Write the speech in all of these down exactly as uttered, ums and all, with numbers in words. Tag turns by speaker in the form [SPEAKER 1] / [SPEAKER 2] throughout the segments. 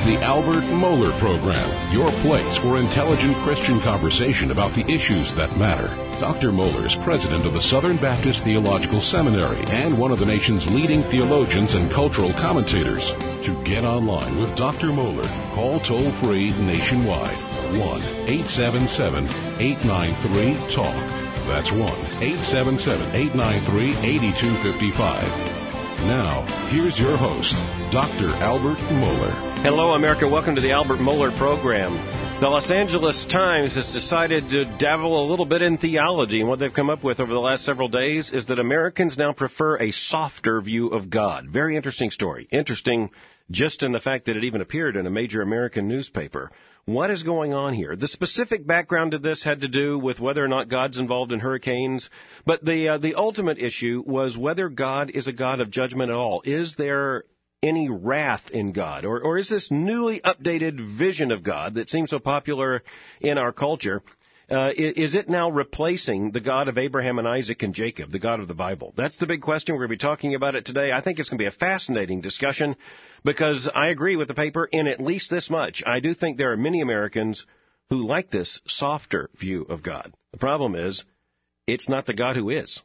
[SPEAKER 1] the Albert Mohler Program, your place for intelligent Christian conversation about the issues that matter. Doctor Mohler is president of the Southern Baptist Theological Seminary and one of the nation's leading theologians and cultural commentators. To get online with Doctor Mohler, call toll-free nationwide, one eight seven seven, eight nine three, talk. That's one eight seven seven, eight nine three, eight two five five. Now, here's your host, Doctor Albert Mohler.
[SPEAKER 2] Hello, America. Welcome to the Albert Mohler Program. The Los Angeles Times has decided to dabble a little bit in theology, and what they've come up with over the last several days is that Americans now prefer a softer view of God. Very interesting story. Interesting just in the fact that it even appeared in a major American newspaper. What is going on here? The specific background to this had to do with whether or not God's involved in hurricanes, but the uh, the ultimate issue was whether God is a God of judgment at all. Is there any wrath in God, or or is this newly updated vision of God that seems so popular in our culture, uh, is it now replacing the God of Abraham and Isaac and Jacob, the God of the Bible? That's the big question. We're going to be talking about it today. I think it's going to be a fascinating discussion because I agree with the paper in at least this much. I do think there are many Americans who like this softer view of God. The problem is, it's not the God who is.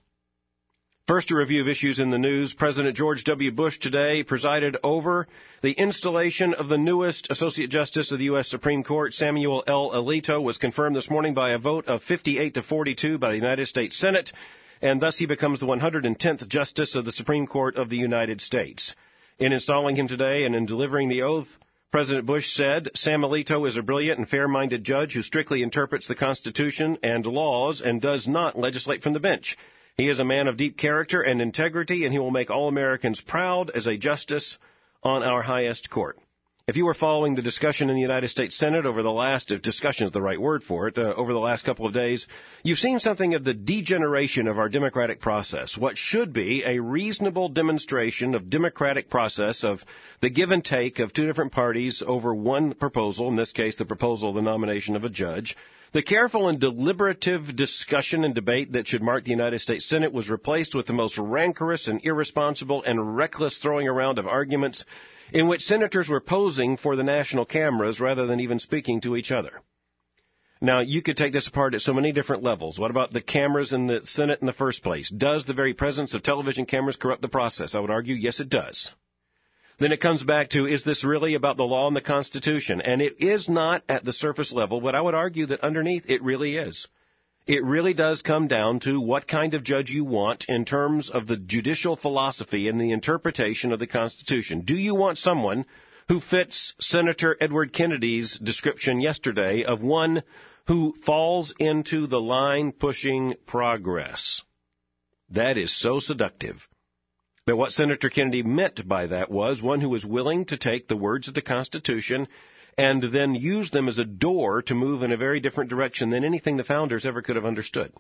[SPEAKER 2] First, a review of issues in the news. President George W. Bush today presided over the installation of the newest Associate Justice of the U S Supreme Court. Samuel L. Alito was confirmed this morning by a vote of fifty-eight to forty-two by the United States Senate, and thus he becomes the one hundred tenth Justice of the Supreme Court of the United States. In installing him today and in delivering the oath, President Bush said, Sam Alito is a brilliant and fair-minded judge who strictly interprets the Constitution and laws and does not legislate from the bench. He is a man of deep character and integrity, and he will make all Americans proud as a justice on our highest court. If you were following the discussion in the United States Senate over the last, if discussion is the right word for it, uh, over the last couple of days, you've seen something of the degeneration of our democratic process. What should be a reasonable demonstration of democratic process of the give and take of two different parties over one proposal, in this case the proposal of the nomination of a judge. The careful and deliberative discussion and debate that should mark the United States Senate was replaced with the most rancorous and irresponsible and reckless throwing around of arguments in which senators were posing for the national cameras rather than even speaking to each other. Now, you could take this apart at so many different levels. What about the cameras in the Senate in the first place? Does the very presence of television cameras corrupt the process? I would argue, yes, it does. Then it comes back to, is this really about the law and the Constitution? And it is not at the surface level, but I would argue that underneath it really is. It really does come down to what kind of judge you want in terms of the judicial philosophy and the interpretation of the Constitution. Do you want someone who fits Senator Edward Kennedy's description yesterday of one who falls into the line-pushing progress? That is so seductive. But what Senator Kennedy meant by that was one who was willing to take the words of the Constitution and then use them as a door to move in a very different direction than anything the founders ever could have understood.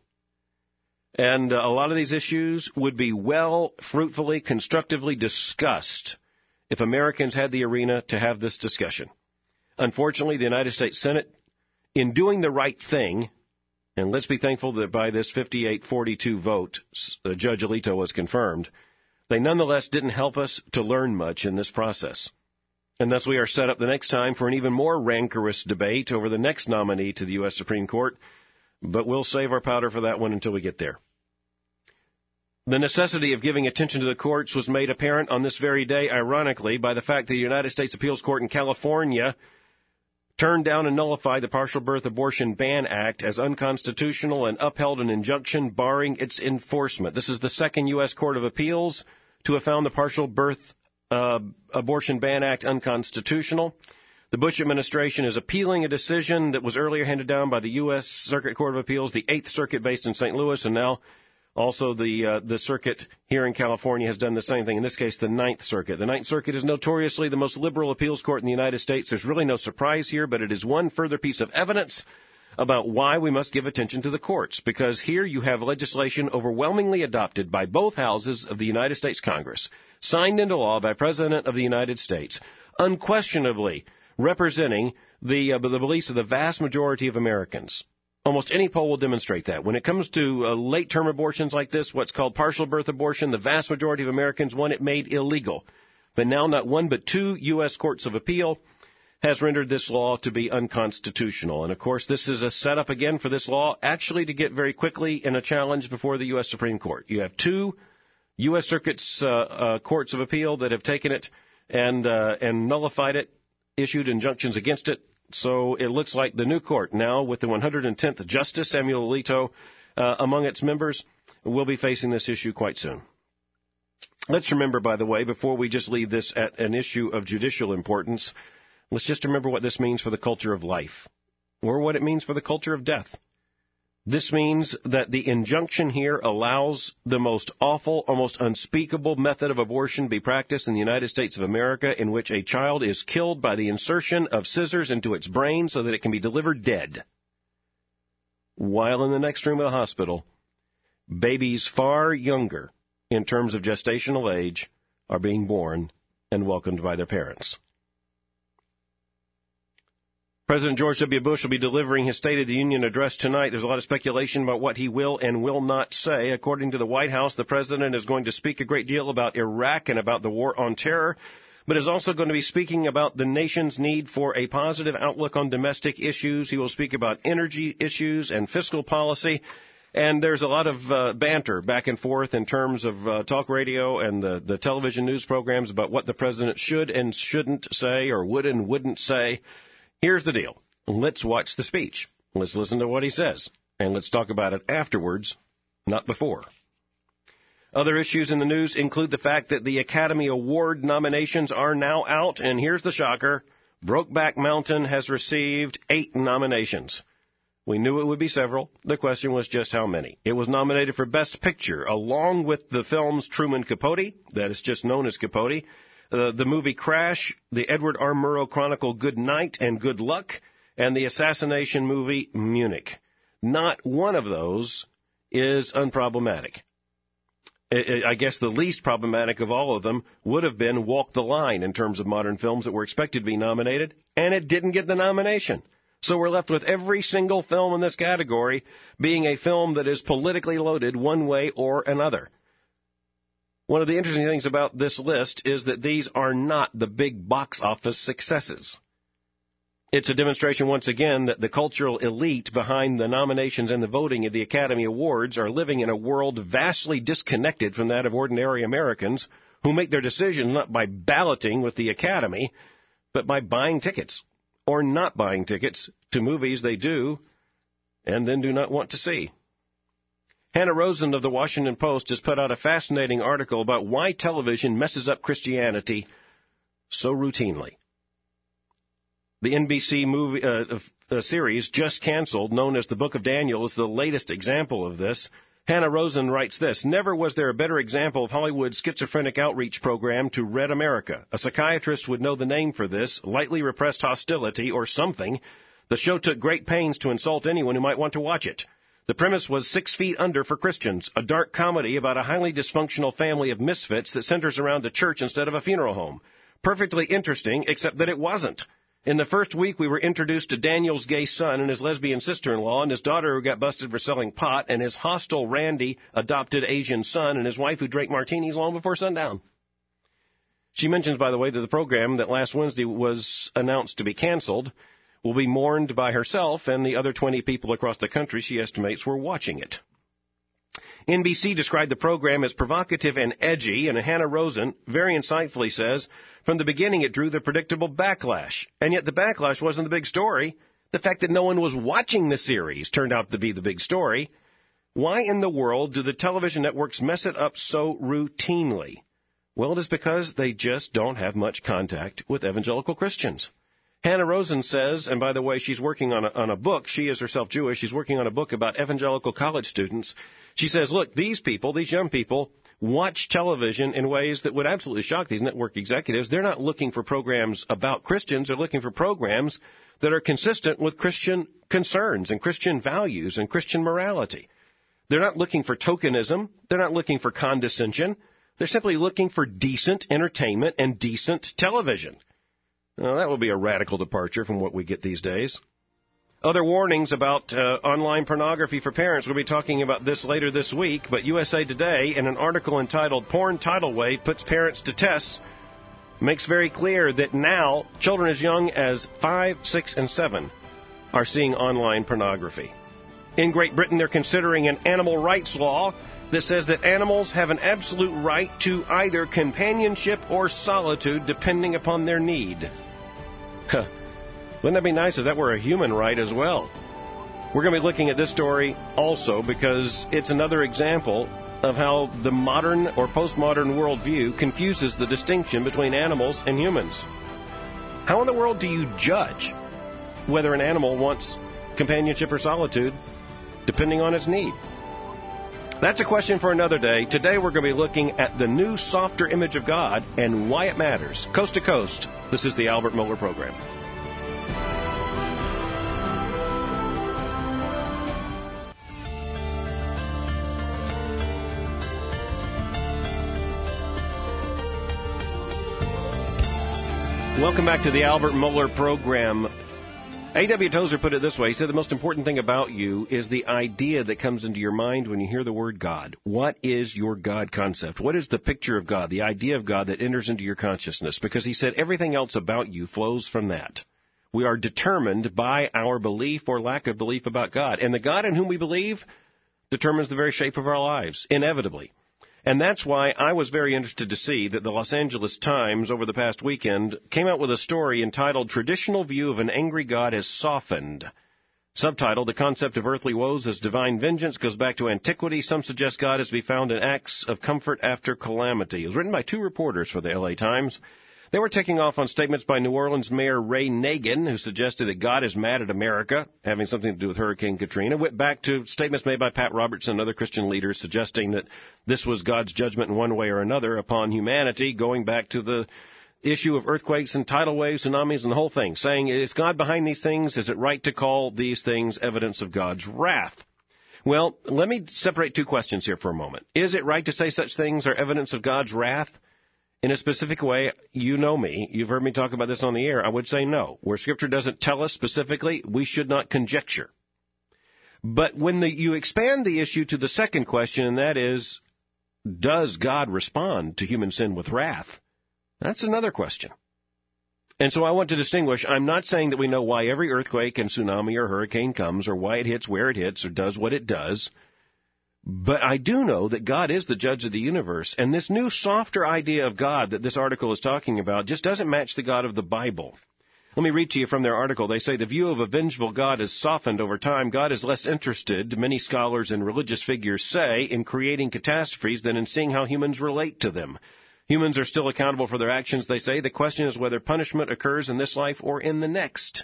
[SPEAKER 2] And uh, a lot of these issues would be well, fruitfully, constructively discussed if Americans had the arena to have this discussion. Unfortunately, the United States Senate, in doing the right thing, and let's be thankful that by this fifty-eight forty-two vote, uh, Judge Alito was confirmed, they nonetheless didn't help us to learn much in this process. And thus we are set up the next time for an even more rancorous debate over the next nominee to the U S Supreme Court, but we'll save our powder for that one until we get there. The necessity of giving attention to the courts was made apparent on this very day, ironically, by the fact that the United States Appeals Court in California turned down and nullified the Partial Birth Abortion Ban Act as unconstitutional and upheld an injunction barring its enforcement. This is the second U S Court of Appeals to have found the Partial Birth uh, Abortion Ban Act unconstitutional. The Bush administration is appealing a decision that was earlier handed down by the U S Circuit Court of Appeals, the Eighth Circuit based in Saint Louis, and now also the uh, the circuit here in California has done the same thing, in this case the Ninth Circuit. The Ninth Circuit is notoriously the most liberal appeals court in the United States. There's really no surprise here, but it is one further piece of evidence about why we must give attention to the courts, because here you have legislation overwhelmingly adopted by both houses of the United States Congress, signed into law by President of the United States, unquestionably representing the, uh, the beliefs of the vast majority of Americans. Almost any poll will demonstrate that. When it comes to uh, late-term abortions like this, what's called partial birth abortion, the vast majority of Americans want it made illegal. But now not one but two U S courts of appeal has rendered this law to be unconstitutional. And, of course, this is a setup again for this law actually to get very quickly in a challenge before the U S Supreme Court. You have two U S Circuit's uh, uh, courts of appeal that have taken it and uh, and nullified it, issued injunctions against it. So it looks like the new court now, with the one hundred tenth Justice Samuel Alito uh, among its members, will be facing this issue quite soon. Let's remember, by the way, before we just leave this at an issue of judicial importance, let's just remember what this means for the culture of life, or what it means for the culture of death. This means that the injunction here allows the most awful, almost unspeakable method of abortion be practiced in the United States of America, in which a child is killed by the insertion of scissors into its brain so that it can be delivered dead, while in the next room of the hospital, babies far younger in terms of gestational age are being born and welcomed by their parents. President George W. Bush will be delivering his State of the Union address tonight. There's a lot of speculation about what he will and will not say. According to the White House, the president is going to speak a great deal about Iraq and about the war on terror, but is also going to be speaking about the nation's need for a positive outlook on domestic issues. He will speak about energy issues and fiscal policy. And there's a lot of uh, banter back and forth in terms of uh, talk radio and the, the television news programs about what the president should and shouldn't say, or would and wouldn't say. Here's the deal. Let's watch the speech. Let's listen to what he says. And let's talk about it afterwards, not before. Other issues in the news include the fact that the Academy Award nominations are now out. And here's the shocker. Brokeback Mountain has received eight nominations. We knew it would be several. The question was just how many. It was nominated for Best Picture, along with the films Truman Capote, that is just known as Capote, Uh, the movie Crash, the Edward R. Murrow Chronicle Good Night and Good Luck, and the assassination movie Munich. Not one of those is unproblematic. I, I guess the least problematic of all of them would have been Walk the Line in terms of modern films that were expected to be nominated, and it didn't get the nomination. So we're left with every single film in this category being a film that is politically loaded one way or another. One of the interesting things about this list is that these are not the big box office successes. It's a demonstration, once again, that the cultural elite behind the nominations and the voting of the Academy Awards are living in a world vastly disconnected from that of ordinary Americans who make their decisions not by balloting with the Academy, but by buying tickets or not buying tickets to movies they do and then do not want to see. Hannah Rosen of the Washington Post has put out a fascinating article about why television messes up Christianity so routinely. The N B C movie uh, uh, series just canceled, known as The Book of Daniel, is the latest example of this. Hannah Rosen writes this: "Never was there a better example of Hollywood's schizophrenic outreach program to Red America. A psychiatrist would know the name for this, lightly repressed hostility or something. The show took great pains to insult anyone who might want to watch it. The premise was Six Feet Under for Christians, a dark comedy about a highly dysfunctional family of misfits that centers around a church instead of a funeral home. Perfectly interesting, except that it wasn't. In the first week, we were introduced to Daniel's gay son and his lesbian sister-in-law and his daughter who got busted for selling pot and his hostile Randy adopted Asian son and his wife who drank martinis long before sundown." She mentions, by the way, that the program that last Wednesday was announced to be canceled will be mourned by herself and the other twenty people across the country she estimates were watching it. N B C described the program as provocative and edgy, and Hannah Rosen very insightfully says, "From the beginning it drew the predictable backlash, and yet the backlash wasn't the big story. The fact that no one was watching the series turned out to be the big story. Why in the world do the television networks mess it up so routinely? Well, it is because they just don't have much contact with evangelical Christians." Hannah Rosen says, and by the way, she's working on a, on a book. She is herself Jewish. She's working on a book about evangelical college students. She says, look, these people, these young people, watch television in ways that would absolutely shock these network executives. They're not looking for programs about Christians. They're looking for programs that are consistent with Christian concerns and Christian values and Christian morality. They're not looking for tokenism. They're not looking for condescension. They're simply looking for decent entertainment and decent television. Now, that will be a radical departure from what we get these days. Other warnings about uh, online pornography for parents. We'll be talking about this later this week, but U S A Today, in an article entitled "Porn Tidal Wave Puts Parents to Tests," makes very clear that now children as young as five, six, and seven are seeing online pornography. In Great Britain, they're considering an animal rights law that says that animals have an absolute right to either companionship or solitude depending upon their need. Huh. Wouldn't that be nice if that were a human right as well? We're going to be looking at this story also because it's another example of how the modern or postmodern worldview confuses the distinction between animals and humans. How in the world do you judge whether an animal wants companionship or solitude depending on its need? That's a question for another day. Today we're going to be looking at the new softer image of God and why it matters. Coast to coast, this is the Albert Mohler Program. Welcome back to the Albert Mohler Program. A W Tozer put it this way. He said the most important thing about you is the idea that comes into your mind when you hear the word God. What is your God concept? What is the picture of God, the idea of God that enters into your consciousness? Because he said everything else about you flows from that. We are determined by our belief or lack of belief about God. And the God in whom we believe determines the very shape of our lives, inevitably. And that's why I was very interested to see that the Los Angeles Times over the past weekend came out with a story entitled Traditional View of an Angry God Has Softened. Subtitled, The Concept of Earthly Woes as Divine Vengeance Goes Back to Antiquity. Some suggest God is to be found in acts of comfort after calamity. It was written by two reporters for the L A Times. They were taking off on statements by New Orleans Mayor Ray Nagin, who suggested that God is mad at America, having something to do with Hurricane Katrina. Went back to statements made by Pat Robertson and other Christian leaders suggesting that this was God's judgment in one way or another upon humanity, going back to the issue of earthquakes and tidal waves, tsunamis, and the whole thing, saying, is God behind these things? Is it right to call these things evidence of God's wrath? Well, let me separate two questions here for a moment. Is it right to say such things are evidence of God's wrath? In a specific way, you know me, you've heard me talk about this on the air, I would say no. Where Scripture doesn't tell us specifically, we should not conjecture. But when the, you expand the issue to the second question, and that is, does God respond to human sin with wrath? That's another question. And so I want to distinguish, I'm not saying that we know why every earthquake and tsunami or hurricane comes, or why it hits where it hits, or does what it does. But I do know that God is the judge of the universe, and this new softer idea of God that this article is talking about just doesn't match the God of the Bible. Let me read to you from their article. They say the view of a vengeful God has softened over time. God is less interested, many scholars and religious figures say, in creating catastrophes than in seeing how humans relate to them. Humans are still accountable for their actions, they say. The question is whether punishment occurs in this life or in the next.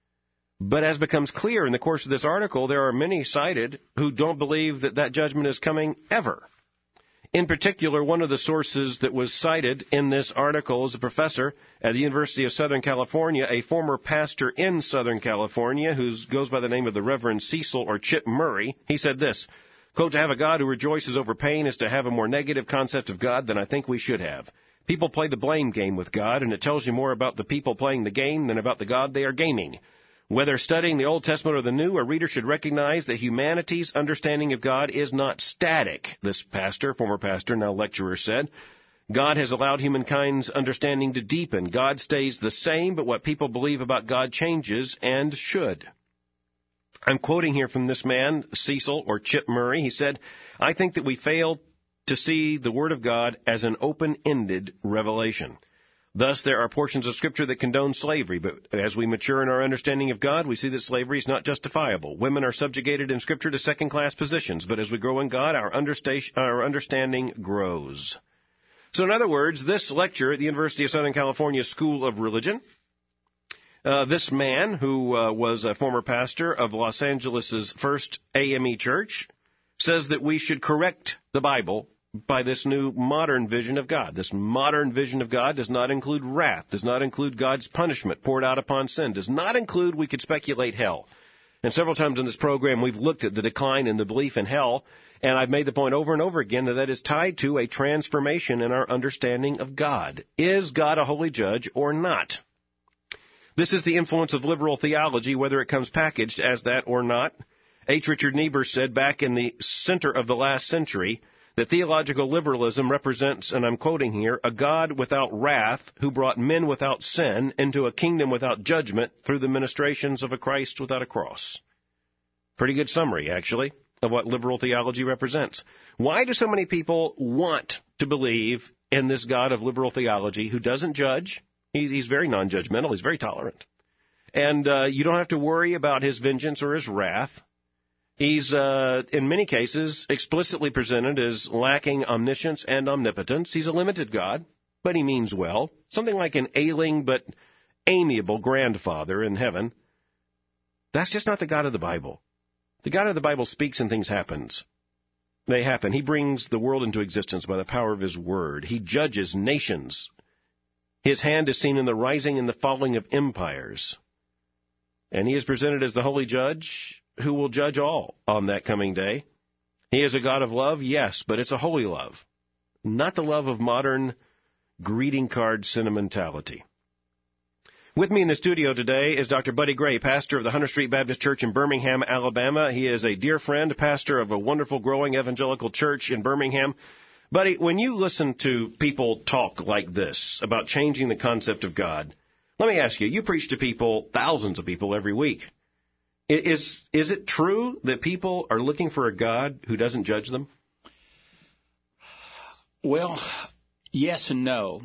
[SPEAKER 2] But as becomes clear in the course of this article, there are many cited who don't believe that that judgment is coming ever. In particular, one of the sources that was cited in this article is a professor at the University of Southern California, a former pastor in Southern California who goes by the name of the Reverend Cecil or Chip Murray. He said this, quote, to have a God who rejoices over pain is to have a more negative concept of God than I think we should have. People play the blame game with God, and it tells you more about the people playing the game than about the God they are gaming. Whether studying the Old Testament or the New, a reader should recognize that humanity's understanding of God is not static, this pastor, former pastor, now lecturer, said. God has allowed humankind's understanding to deepen. God stays the same, but what people believe about God changes and should. I'm quoting here from this man, Cecil or Chip Murray. He said, I think that we fail to see the Word of God as an open-ended revelation. Thus, there are portions of Scripture that condone slavery, but as we mature in our understanding of God, we see that slavery is not justifiable. Women are subjugated in Scripture to second-class positions, but as we grow in God, our, understa- our understanding grows. So, in other words, this lecture at the University of Southern California School of Religion, uh, this man who uh, was a former pastor of Los Angeles' first A M E church, says that we should correct the Bible by this new modern vision of God. This modern vision of God does not include wrath, does not include God's punishment poured out upon sin, does not include, we could speculate, hell. And several times in this program we've looked at the decline in the belief in hell, and I've made the point over and over again that that is tied to a transformation in our understanding of God. Is God a holy judge or not? This is the influence of liberal theology, whether it comes packaged as that or not. H. Richard Niebuhr said back in the center of the last century that theological liberalism represents, and I'm quoting here, a God without wrath who brought men without sin into a kingdom without judgment through the ministrations of a Christ without a cross. Pretty good summary, actually, of what liberal theology represents. Why do so many people want to believe in this God of liberal theology who doesn't judge? He's very non-judgmental. He's very tolerant. And uh, you don't have to worry about his vengeance or his wrath. He's, uh, in many cases, explicitly presented as lacking omniscience and omnipotence. He's a limited God, but he means well. Something like an ailing but amiable grandfather in heaven. That's just not the God of the Bible. The God of the Bible speaks and things happens. They happen. He brings the world into existence by the power of his word. He judges nations. His hand is seen in the rising and the falling of empires. And he is presented as the holy judge who will judge all on that coming day. He is a God of love, yes, but it's a holy love, not the love of modern greeting card sentimentality. With me in the studio today is Doctor Buddy Gray, pastor of the Hunter Street Baptist Church in Birmingham, Alabama. He is a dear friend, pastor of a wonderful growing evangelical church in Birmingham. Buddy, when you listen to people talk like this about changing the concept of God, let me ask you, you preach to people, thousands of people every week. Is is it true that people are looking for a God who doesn't judge them?
[SPEAKER 3] Well, yes and no.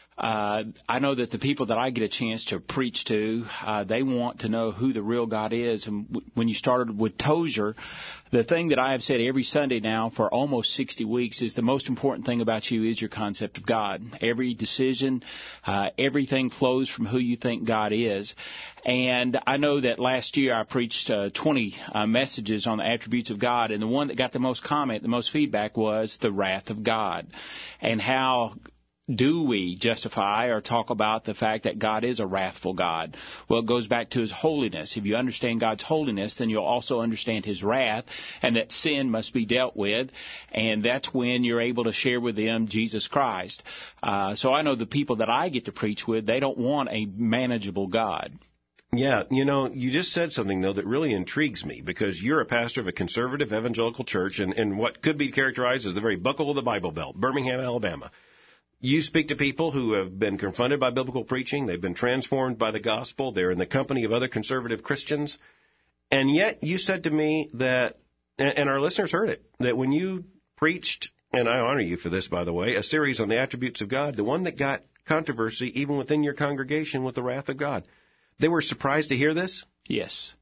[SPEAKER 3] Uh, I know that the people that I get a chance to preach to, uh, they want to know who the real God is. And w- when you started with Tozer, the thing that I have said every Sunday now for almost sixty weeks is the most important thing about you is your concept of God. Every decision, uh, everything flows from who you think God is. And I know that last year I preached uh, twenty uh, messages on the attributes of God, and the one that got the most comment, the most feedback was the wrath of God, and how do we justify or talk about the fact that God is a wrathful God? Well, it goes back to his holiness. If you understand God's holiness, then you'll also understand his wrath, and that sin must be dealt with, and that's when you're able to share with them Jesus Christ. Uh, so I know the people that I get to preach with, they don't want a manageable God.
[SPEAKER 2] Yeah, you know, you just said something, though, that really intrigues me, because you're a pastor of a conservative evangelical church in, in what could be characterized as the very buckle of the Bible Belt, Birmingham, Alabama. You speak to people who have been confronted by biblical preaching. They've been transformed by the gospel. They're in the company of other conservative Christians. And yet you said to me that, and our listeners heard it, that when you preached, and I honor you for this, by the way, a series on the attributes of God, the one that got controversy even within your congregation with the wrath of God, they were surprised to hear this?
[SPEAKER 3] Yes.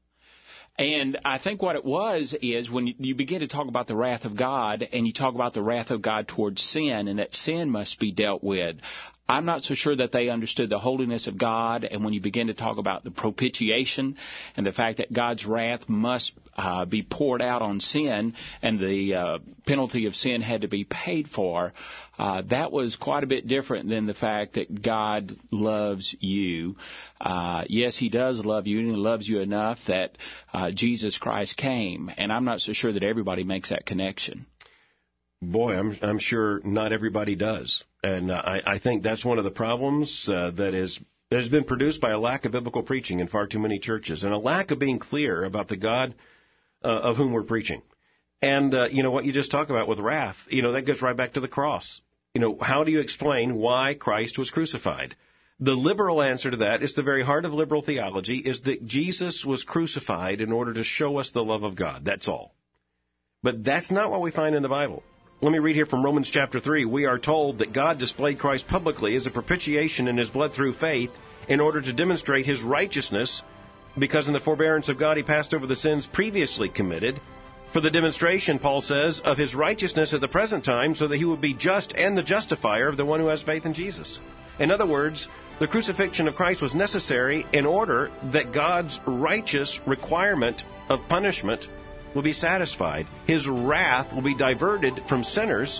[SPEAKER 3] And I think what it was is when you begin to talk about the wrath of God and you talk about the wrath of God towards sin and that sin must be dealt with, I'm not so sure that they understood the holiness of God. And when you begin to talk about the propitiation and the fact that God's wrath must uh, be poured out on sin and the uh, penalty of sin had to be paid for, uh, that was quite a bit different than the fact that God loves you. Uh, yes, he does love you, and he loves you enough that uh, Jesus Christ came. And I'm not so sure that everybody makes that connection.
[SPEAKER 2] Boy, I'm, I'm sure not everybody does. And uh, I, I think that's one of the problems uh, that is that has been produced by a lack of biblical preaching in far too many churches, and a lack of being clear about the God uh, of whom we're preaching. And, uh, you know, what you just talked about with wrath, you know, that goes right back to the cross. You know, how do you explain why Christ was crucified? The liberal answer to that is the very heart of liberal theology, is that Jesus was crucified in order to show us the love of God. That's all. But that's not what we find in the Bible. Let me read here from Romans chapter three. We are told that God displayed Christ publicly as a propitiation in his blood through faith in order to demonstrate his righteousness, because in the forbearance of God he passed over the sins previously committed, for the demonstration, Paul says, of his righteousness at the present time, so that he would be just and the justifier of the one who has faith in Jesus. In other words, the crucifixion of Christ was necessary in order that God's righteous requirement of punishment will be satisfied. His wrath will be diverted from sinners.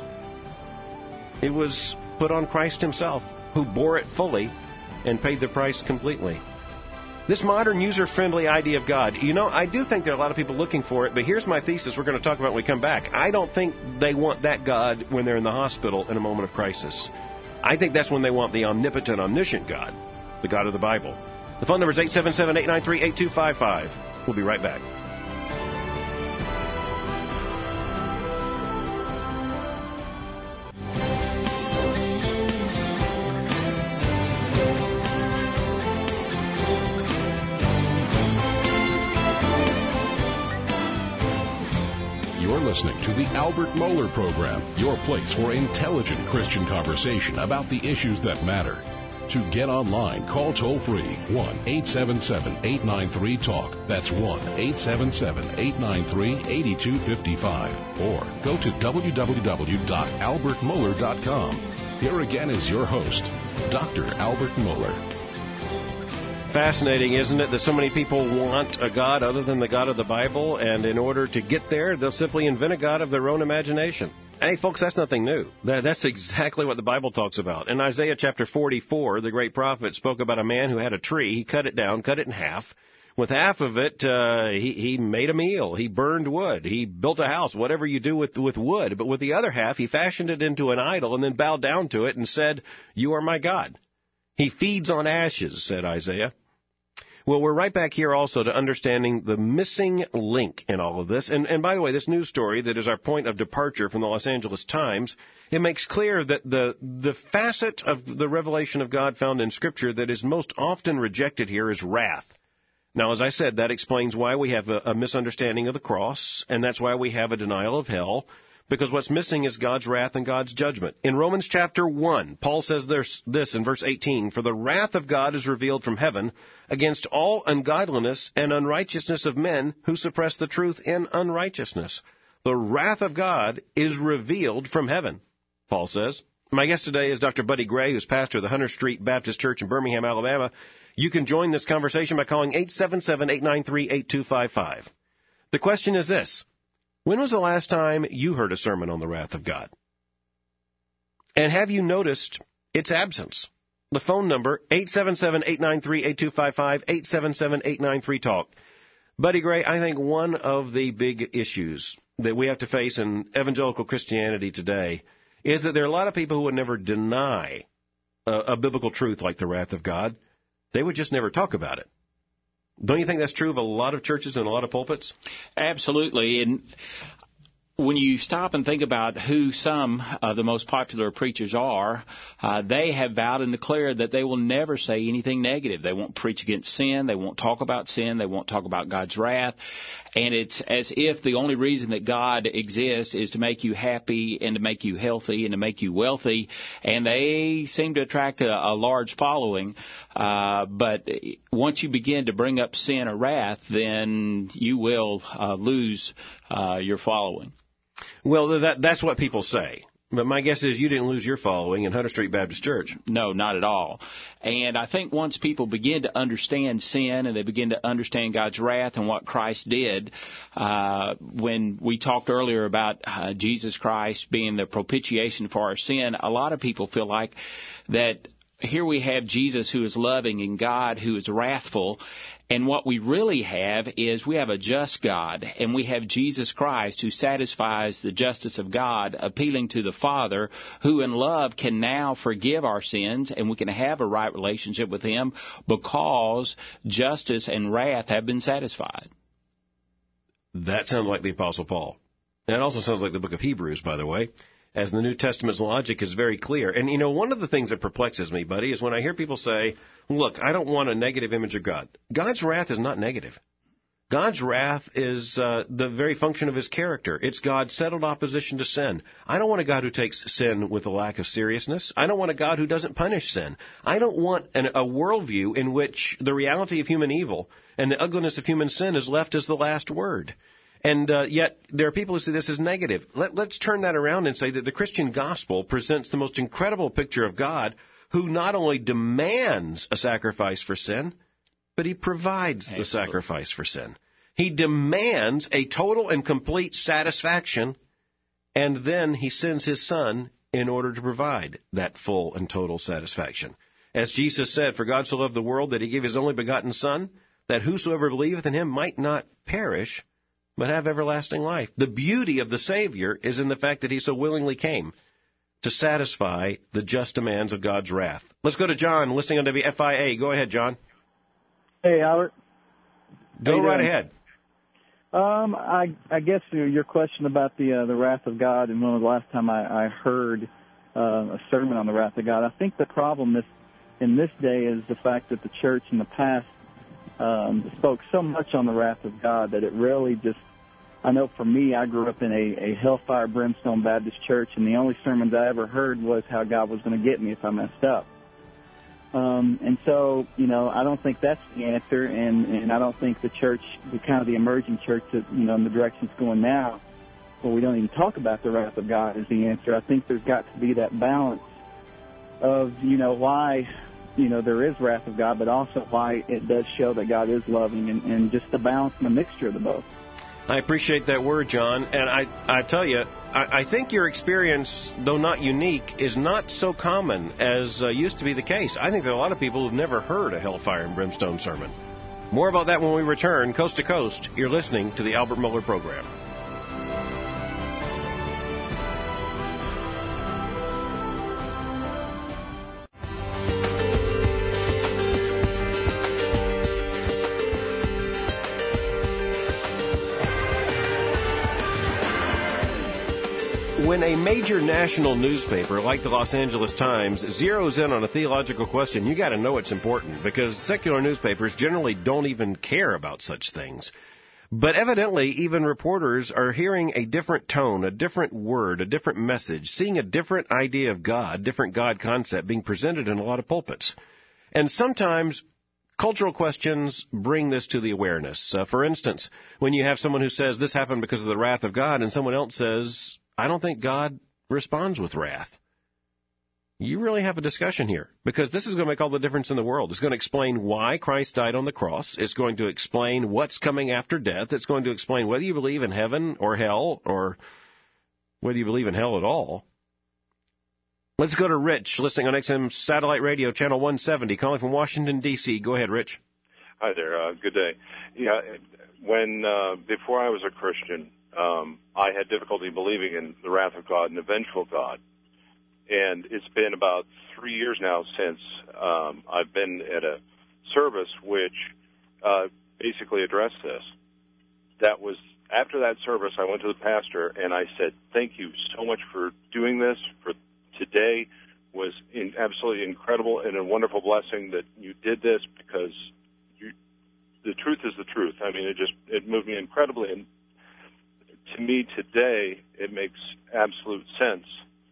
[SPEAKER 2] It was put on Christ himself, who bore it fully and paid the price completely. This modern user-friendly idea of God, you know, I do think there are a lot of people looking for it, but here's my thesis we're going to talk about when we come back. I don't think they want that God when they're in the hospital in a moment of crisis. I think that's when they want the omnipotent, omniscient God, the God of the Bible. The phone number is eight seven seven, eight nine three, eight two five five. We'll be right back.
[SPEAKER 1] You're listening to the Albert Mohler Program, your place for intelligent Christian conversation about the issues that matter. To get online, call toll-free one eight seven seven, eight nine three, TALK. That's one eight seven seven, eight nine three, eight two five five. Or go to w w w dot albert mohler dot com. Here again is your host, Doctor Albert Mohler.
[SPEAKER 2] Fascinating, isn't it, that so many people want a God other than the God of the Bible, and in order to get there, they'll simply invent a God of their own imagination. Hey, folks, that's nothing new. That, that's exactly what the Bible talks about. In Isaiah chapter forty-four, the great prophet spoke about a man who had a tree. He cut it down, cut it in half. With half of it, uh, he, he made a meal. He burned wood. He built a house, whatever you do with, with wood. But with the other half, he fashioned it into an idol and then bowed down to it and said, "You are my God." He feeds on ashes, said Isaiah. Well, we're right back here also to understanding the missing link in all of this. And, and by the way, this news story that is our point of departure from the Los Angeles Times, it makes clear that the the facet of the revelation of God found in Scripture that is most often rejected here is wrath. Now, as I said, that explains why we have a, a misunderstanding of the cross, and that's why we have a denial of hell, because what's missing is God's wrath and God's judgment. In Romans chapter one, Paul says there's this in verse eighteen, "For the wrath of God is revealed from heaven against all ungodliness and unrighteousness of men who suppress the truth in unrighteousness." The wrath of God is revealed from heaven, Paul says. My guest today is Doctor Buddy Gray, who's pastor of the Hunter Street Baptist Church in Birmingham, Alabama. You can join this conversation by calling eight seven seven, eight nine three, eight two five five. The question is this: when was the last time you heard a sermon on the wrath of God? And have you noticed its absence? The phone number, eight seven seven, eight nine three, eight two five five, eight seven seven, eight nine three, TALK. Buddy Gray, I think one of the big issues that we have to face in evangelical Christianity today is that there are a lot of people who would never deny a, a biblical truth like the wrath of God. They would just never talk about it. Don't you think that's true of a lot of churches and a lot of pulpits?
[SPEAKER 3] Absolutely. And when you stop and think about who some of the most popular preachers are, uh, they have vowed and declared that they will never say anything negative. They won't preach against sin. They won't talk about sin. They won't talk about God's wrath. And it's as if the only reason that God exists is to make you happy and to make you healthy and to make you wealthy. And they seem to attract a, a large following. Uh, but once you begin to bring up sin or wrath, then you will uh, lose uh, your following.
[SPEAKER 2] Well, that, that's what people say. But my guess is you didn't lose your following in Hunter Street Baptist Church.
[SPEAKER 3] No, not at all. And I think once people begin to understand sin and they begin to understand God's wrath and what Christ did, uh, when we talked earlier about uh, Jesus Christ being the propitiation for our sin, a lot of people feel like that here we have Jesus who is loving and God who is wrathful. And what we really have is we have a just God, and we have Jesus Christ who satisfies the justice of God, appealing to the Father, who in love can now forgive our sins, and we can have a right relationship with Him because justice and wrath have been satisfied.
[SPEAKER 2] That sounds like the Apostle Paul. And it also sounds like the book of Hebrews, by the way, as the New Testament's logic is very clear. And, you know, one of the things that perplexes me, buddy, is when I hear people say, look, I don't want a negative image of God. God's wrath is not negative. God's wrath is uh, the very function of His character. It's God's settled opposition to sin. I don't want a God who takes sin with a lack of seriousness. I don't want a God who doesn't punish sin. I don't want an, a worldview in which the reality of human evil and the ugliness of human sin is left as the last word. And uh, yet there are people who say this is negative. Let, let's turn that around and say that the Christian gospel presents the most incredible picture of God who not only demands a sacrifice for sin, but He provides Absolutely. the sacrifice for sin. He demands a total and complete satisfaction, and then He sends His Son in order to provide that full and total satisfaction. As Jesus said, "For God so loved the world that He gave His only begotten Son, that whosoever believeth in Him might not perish, but have everlasting life." The beauty of the Savior is in the fact that He so willingly came to satisfy the just demands of God's wrath. Let's go to John, listening on W F I A. Go ahead, John.
[SPEAKER 4] Hey, Albert.
[SPEAKER 2] Go right ahead.
[SPEAKER 4] Um, I, I guess your question about the uh, the wrath of God, and when was the last time I, I heard uh, a sermon on the wrath of God? I think the problem is, in this day is the fact that the church in the past um, spoke so much on the wrath of God that it really just I know for me, I grew up in a, a hellfire brimstone Baptist church, and the only sermons I ever heard was how God was going to get me if I messed up. Um, and so, you know, I don't think that's the answer, and, and I don't think the church, the kind of the emerging church that, you know, in the direction it's going now, where we don't even talk about the wrath of God is the answer. I think there's got to be that balance of, you know, why, you know, there is wrath of God, but also why it does show that God is loving, and, and just the balance and the mixture of the both.
[SPEAKER 2] I appreciate that word, John. And I, I tell you, I, I think your experience, though not unique, is not so common as uh, used to be the case. I think there are a lot of people who've never heard a hellfire and brimstone sermon. More about that when we return, coast to coast. You're listening to the Albert Mohler Program. When a major national newspaper like the Los Angeles Times zeroes in on a theological question, you got to know it's important, because secular newspapers generally don't even care about such things. But evidently, even reporters are hearing a different tone, a different word, a different message, seeing a different idea of God, different God concept being presented in a lot of pulpits. And sometimes cultural questions bring this to the awareness. Uh, for instance, when you have someone who says this happened because of the wrath of God, and someone else says, I don't think God responds with wrath. You really have a discussion here, because this is going to make all the difference in the world. It's going to explain why Christ died on the cross. It's going to explain what's coming after death. It's going to explain whether you believe in heaven or hell, or whether you believe in hell at all. Let's go to Rich, listening on X M Satellite Radio, Channel one seventy, calling from Washington, D C Go ahead, Rich.
[SPEAKER 5] Hi there. Uh, good day. Yeah, when uh, before I was a Christian, Um, I had difficulty believing in the wrath of God and a vengeful God. And it's been about three years now since um, I've been at a service which uh, basically addressed this. That was, after that service, I went to the pastor and I said, thank you so much for doing this. For today was in, absolutely incredible and a wonderful blessing that you did this, because you, the truth is the truth. I mean, it just, it moved me incredibly. And to me today, it makes absolute sense.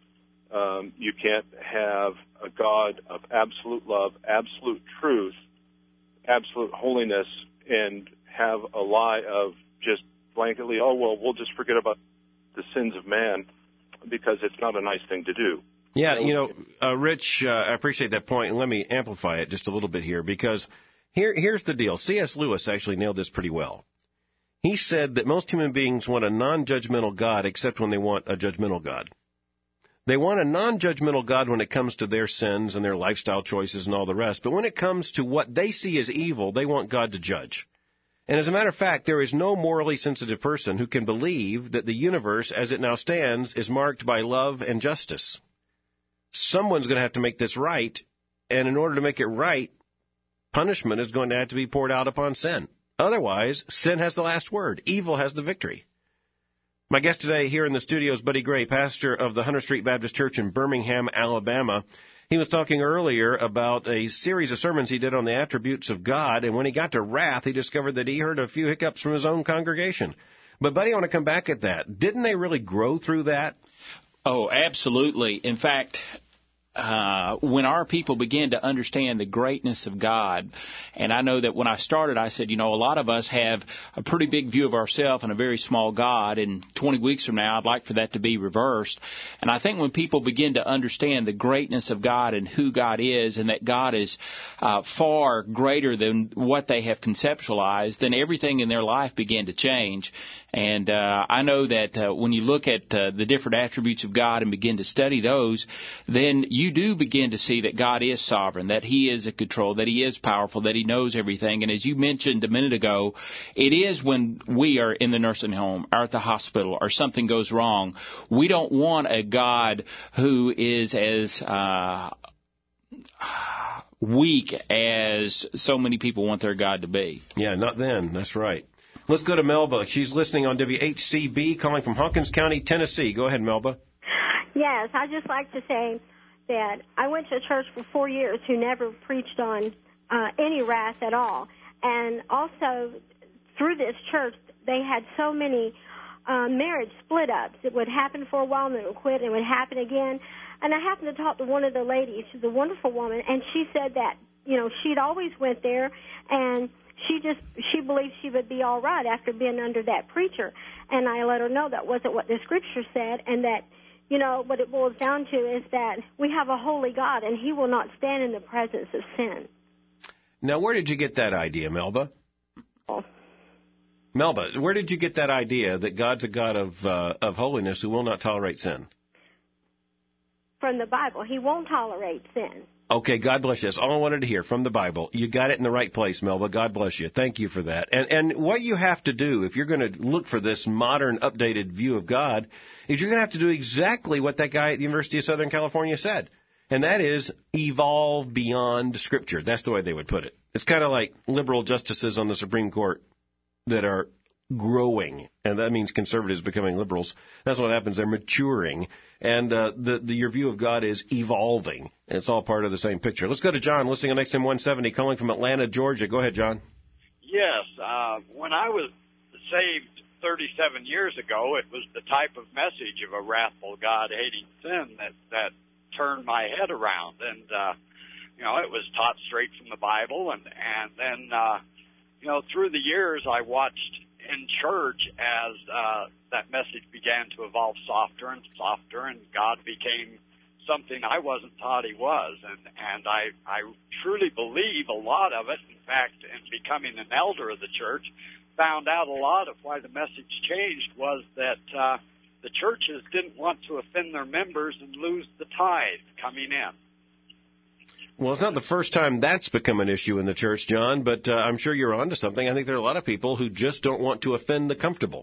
[SPEAKER 5] Um, you can't have a God of absolute love, absolute truth, absolute holiness, and have a lie of just blanketly, oh, well, we'll just forget about the sins of man, because it's not a nice thing to do.
[SPEAKER 2] Yeah, you know, uh, Rich, uh, I appreciate that point, and let me amplify it just a little bit here, because here, here's the deal. C S Lewis actually nailed this pretty well. He said that most human beings want a non-judgmental God except when they want a judgmental God. They want a non-judgmental God when it comes to their sins and their lifestyle choices and all the rest. But when it comes to what they see as evil, they want God to judge. And as a matter of fact, there is no morally sensitive person who can believe that the universe as it now stands is marked by love and justice. Someone's going to have to make this right, and in order to make it right, punishment is going to have to be poured out upon sin. Otherwise, sin has the last word. Evil has the victory. My guest today here in the studio is Buddy Gray, pastor of the Hunter Street Baptist Church in Birmingham, Alabama. He was talking earlier about a series of sermons he did on the attributes of God, and when he got to wrath, he discovered that he heard a few hiccups from his own congregation. But, Buddy, I want to come back at that. Didn't they really grow through that?
[SPEAKER 3] Oh, absolutely. In fact, Uh, when our people begin to understand the greatness of God, and I know that when I started, I said, you know, a lot of us have a pretty big view of ourselves and a very small God, and twenty weeks from now, I'd like for that to be reversed. And I think when people begin to understand the greatness of God and who God is, and that God is uh, far greater than what they have conceptualized, then everything in their life began to change. And uh, I know that uh, when you look at uh, the different attributes of God and begin to study those, then you do begin to see that God is sovereign, that He is in control, that He is powerful, that He knows everything. And as you mentioned a minute ago, it is when we are in the nursing home or at the hospital or something goes wrong, we don't want a God who is as uh, weak as so many people want their God to be.
[SPEAKER 2] Yeah, not then. That's right. Let's go to Melba. She's listening on W H C B, calling from Hawkins County, Tennessee. Go ahead, Melba.
[SPEAKER 6] Yes, I'd just like to say that I went to a church for four years who never preached on uh, any wrath at all. And also, through this church, they had so many uh, marriage split-ups. It would happen for a while, and then it would quit, and it would happen again. And I happened to talk to one of the ladies. She's a wonderful woman, and she said that, you know, she'd always went there, and she just, she believed she would be all right after being under that preacher. And I let her know that wasn't what the Scripture said, and that, you know, what it boils down to is that we have a holy God, and He will not stand in the presence of sin.
[SPEAKER 2] Now, where did you get that idea, Melba? Oh. Melba, where did you get that idea that God's a God of uh, of holiness who will not tolerate sin?
[SPEAKER 6] From the Bible. He won't tolerate sin.
[SPEAKER 2] Okay, God bless you. That's all I wanted to hear from the Bible. You got it in the right place, Melba. God bless you. Thank you for that. And and what you have to do, if you're going to look for this modern, updated view of God, is you're going to have to do exactly what that guy at the University of Southern California said. And that is evolve beyond Scripture. That's the way they would put it. It's kind of like liberal justices on the Supreme Court that are growing, and that means conservatives becoming liberals. That's what happens. They're maturing, and uh, the, the your view of God is evolving. And it's all part of the same picture. Let's go to John, listening on X M one seventy, calling from Atlanta, Georgia. Go ahead, John.
[SPEAKER 7] Yes. Uh, when I was saved thirty-seven years ago, it was the type of message of a wrathful God hating sin that, that turned my head around. And, uh, you know, it was taught straight from the Bible. And, and then, uh, you know, through the years, I watched in church as uh, that message began to evolve softer and softer, and God became something I wasn't taught He was. And, and I, I truly believe a lot of it. In fact, in becoming an elder of the church, found out a lot of why the message changed was that uh, the churches didn't want to offend their members and lose the tithe coming in.
[SPEAKER 2] Well, it's not the first time that's become an issue in the church, John, but uh, I'm sure you're onto something. I think there are a lot of people who just don't want to offend the comfortable.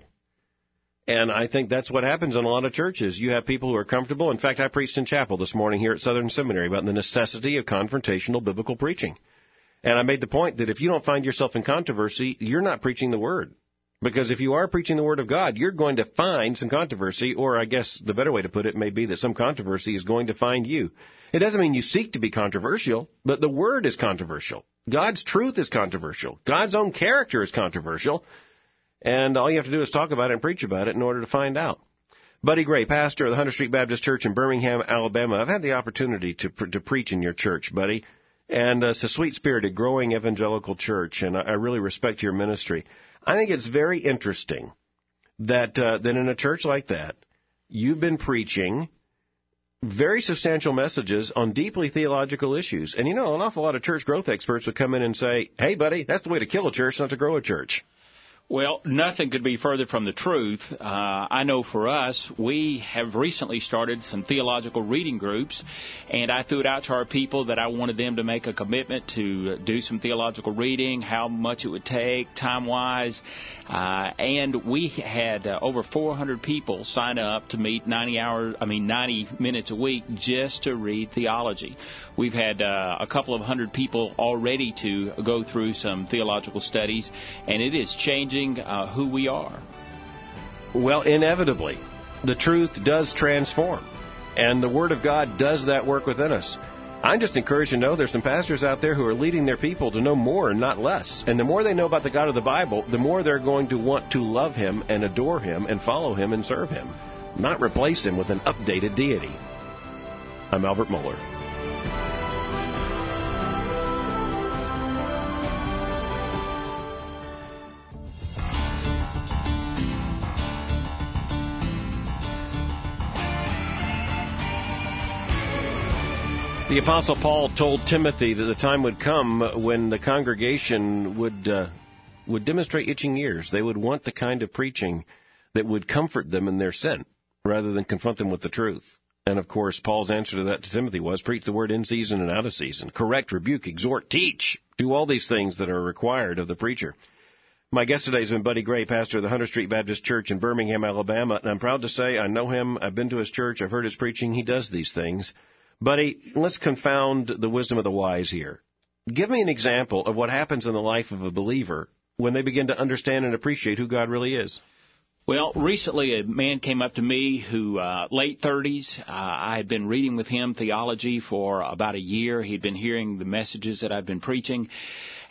[SPEAKER 2] And I think that's what happens in a lot of churches. You have people who are comfortable. In fact, I preached in chapel this morning here at Southern Seminary about the necessity of confrontational biblical preaching. And I made the point that if you don't find yourself in controversy, you're not preaching the Word. Because if you are preaching the Word of God, you're going to find some controversy, or I guess the better way to put it may be that some controversy is going to find you. It doesn't mean you seek to be controversial, but the Word is controversial. God's truth is controversial. God's own character is controversial. And all you have to do is talk about it and preach about it in order to find out. Buddy Gray, pastor of the Hunter Street Baptist Church in Birmingham, Alabama. I've had the opportunity to to preach in your church, Buddy. And uh, it's a sweet-spirited, growing evangelical church, and I, I really respect your ministry. I think it's very interesting that uh, that in a church like that, you've been preaching very substantial messages on deeply theological issues. And, you know, an awful lot of church growth experts would come in and say, hey, buddy, that's the way to kill a church, not to grow a church.
[SPEAKER 3] Well, nothing could be further from the truth. Uh, I know for us, we have recently started some theological reading groups, and I threw it out to our people that I wanted them to make a commitment to do some theological reading, how much it would take, time-wise, uh, and we had uh, over four hundred people sign up to meet ninety hours, I mean ninety minutes a week just to read theology. We've had uh, a couple of hundred people already to go through some theological studies, and it is changing Uh, who we are.
[SPEAKER 2] Well, inevitably, the truth does transform, and the Word of God does that work within us. I'm just encouraged to know there's some pastors out there who are leading their people to know more and not less. And the more they know about the God of the Bible, the more they're going to want to love Him and adore Him and follow Him and serve Him, not replace Him with an updated deity. I'm Albert Mohler. The Apostle Paul told Timothy that the time would come when the congregation would uh, would demonstrate itching ears. They would want the kind of preaching that would comfort them in their sin rather than confront them with the truth. And, of course, Paul's answer to that to Timothy was, preach the word in season and out of season. Correct, rebuke, exhort, teach. Do all these things that are required of the preacher. My guest today has been Buddy Gray, pastor of the Hunter Street Baptist Church in Birmingham, Alabama. And I'm proud to say I know him. I've been to his church. I've heard his preaching. He does these things. Buddy, let's confound the wisdom of the wise here. Give me an example of what happens in the life of a believer when they begin to understand and appreciate who God really is.
[SPEAKER 3] Well, recently a man came up to me who, uh, late thirties, uh, I had been reading with him theology for about a year. He'd been hearing the messages that I'd been preaching.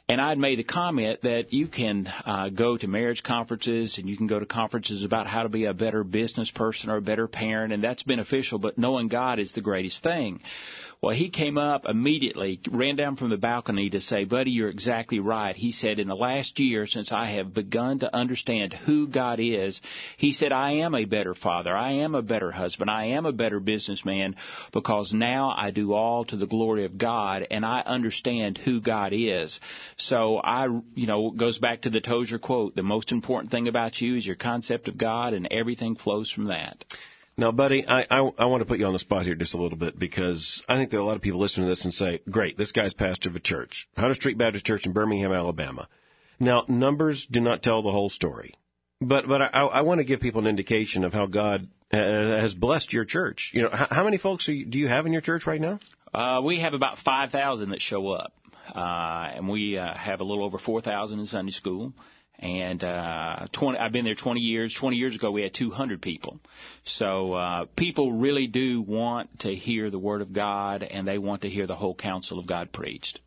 [SPEAKER 3] And I'd made the comment that you can uh, go to marriage conferences and you can go to conferences about how to be a better business person or a better parent, and that's beneficial, but knowing God is the greatest thing. Well, he came up immediately, ran down from the balcony to say, buddy, you're exactly right. He said, in the last year, since I have begun to understand who God is, he said, I am a better father. I am a better husband. I am a better businessman because now I do all to the glory of God, and I understand who God is. So I, you know, it goes back to the Tozer quote, the most important thing about you is your concept of God, and everything flows from that.
[SPEAKER 2] Now, buddy, I, I, I want to put you on the spot here just a little bit because I think there are a lot of people listening to this and say, great, this guy's pastor of a church, Hunter Street Baptist Church in Birmingham, Alabama. Now, numbers do not tell the whole story, but but I, I want to give people an indication of how God has blessed your church. You know, how, how many folks are you, do you have in your church right now?
[SPEAKER 3] Uh, we have about five thousand that show up, uh, and we uh, have a little over four thousand in Sunday school. And uh, twenty, I've been there twenty years. twenty years ago, we had two hundred people. So uh, people really do want to hear the Word of God, and they want to hear the whole counsel of God preached.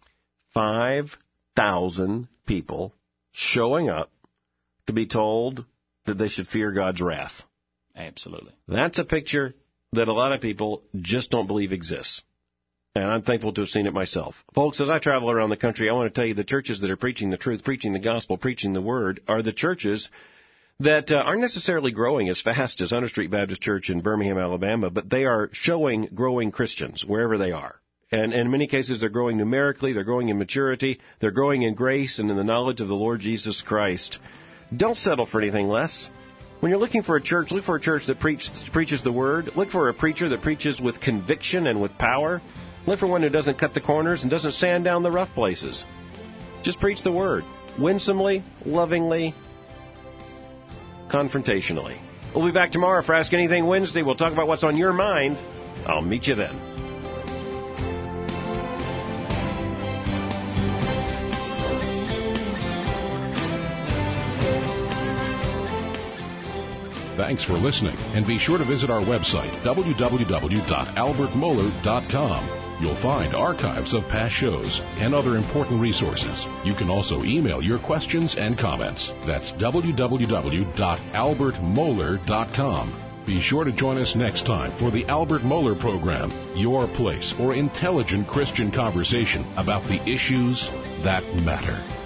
[SPEAKER 2] five thousand people showing up to be told that they should fear God's wrath.
[SPEAKER 3] Absolutely.
[SPEAKER 2] That's a picture that a lot of people just don't believe exists. And I'm thankful to have seen it myself. Folks, as I travel around the country, I want to tell you the churches that are preaching the truth, preaching the gospel, preaching the word, are the churches that uh, aren't necessarily growing as fast as Hunter Street Baptist Church in Birmingham, Alabama, but they are showing growing Christians wherever they are. And, and in many cases, they're growing numerically, they're growing in maturity, they're growing in grace and in the knowledge of the Lord Jesus Christ. Don't settle for anything less. When you're looking for a church, look for a church that preach, preaches the word. Look for a preacher that preaches with conviction and with power. Look for one who doesn't cut the corners and doesn't sand down the rough places. Just preach the word, winsomely, lovingly, confrontationally. We'll be back tomorrow for Ask Anything Wednesday. We'll talk about what's on your mind. I'll meet you then.
[SPEAKER 1] Thanks for listening, and be sure to visit our website, w w w dot albert mohler dot com. You'll find archives of past shows and other important resources. You can also email your questions and comments. That's w w w dot albert mohler dot com. Be sure to join us next time for the Albert Mohler Program, your place for intelligent Christian conversation about the issues that matter.